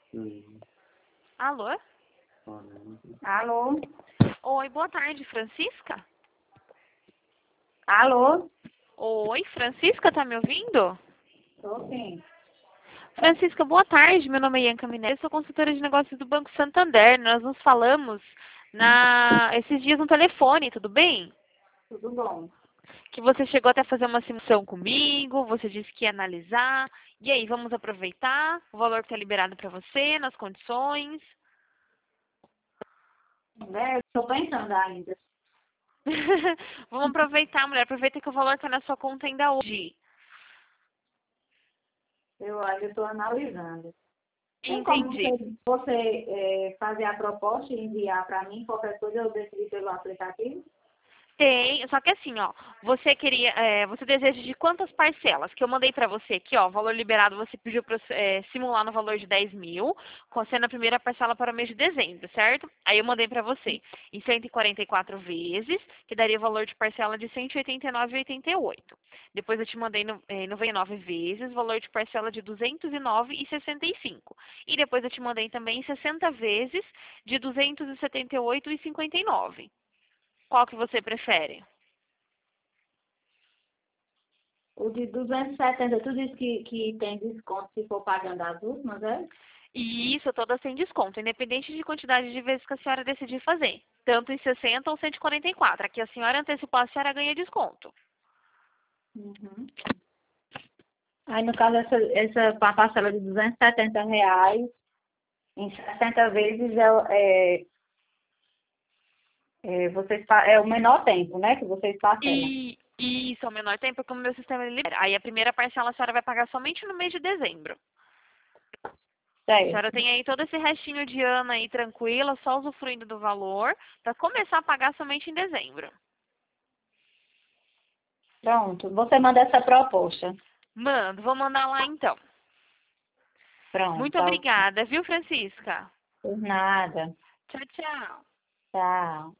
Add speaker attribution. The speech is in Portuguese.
Speaker 1: Sim.
Speaker 2: Alô?
Speaker 3: Alô?
Speaker 2: Oi, boa tarde, Francisca?
Speaker 3: Alô?
Speaker 2: Oi, Francisca, tá me ouvindo?
Speaker 3: Tô sim.
Speaker 2: Francisca, boa tarde. Meu nome é Ianca Minério, sou consultora de negócios do Banco Santander. Nós nos falamos esses dias no telefone, tudo bem?
Speaker 3: Tudo bom?
Speaker 2: Que você chegou até a fazer uma simulação comigo, você disse que ia analisar. E aí, vamos aproveitar o valor que está liberado para você, nas condições?
Speaker 3: Estou pensando ainda.
Speaker 2: Vamos aproveitar, mulher. Aproveita que o valor está na sua conta ainda hoje.
Speaker 3: Eu ainda estou analisando. Tem como
Speaker 2: Entendi.
Speaker 3: você fazer a proposta e enviar para mim? Qualquer coisa eu decidi pelo aplicativo?
Speaker 2: Tem, só que assim, ó, você queria, você deseja de quantas parcelas? Que eu mandei pra você aqui, ó, o valor liberado você pediu pra simular no valor de 10 mil, sendo a primeira parcela para o mês de dezembro, certo? Aí eu mandei pra você em 144 vezes, que daria o valor de parcela de 189,88. Depois eu te mandei no, 99 vezes, valor de parcela de 209,65. E depois eu te mandei também em 60 vezes de 278,59. Qual que você prefere?
Speaker 3: O de 270, tu disse que tem desconto se for pagando as últimas, é?
Speaker 2: E isso todas sem desconto, independente de quantidade de vezes que a senhora decidir fazer. Tanto em 60 ou 144. Aqui a senhora antecipou, a senhora ganha desconto.
Speaker 3: Uhum. Aí, no caso, essa parcela de R$ 270, em 60 vezes, é o menor tempo, né, que vocês parcelam.
Speaker 2: E isso é o menor tempo, como o meu sistema ele libera. Aí a primeira parcela a senhora vai pagar somente no mês de dezembro. A senhora
Speaker 3: Certo.
Speaker 2: tem aí todo esse restinho de ano aí tranquila, só usufruindo do valor, para começar a pagar somente em dezembro.
Speaker 3: Pronto. Você manda essa proposta.
Speaker 2: Mando, vou mandar lá então.
Speaker 3: Pronto.
Speaker 2: Muito obrigada, viu, Francisca?
Speaker 3: Por nada.
Speaker 2: Tchau, tchau.
Speaker 3: Tchau.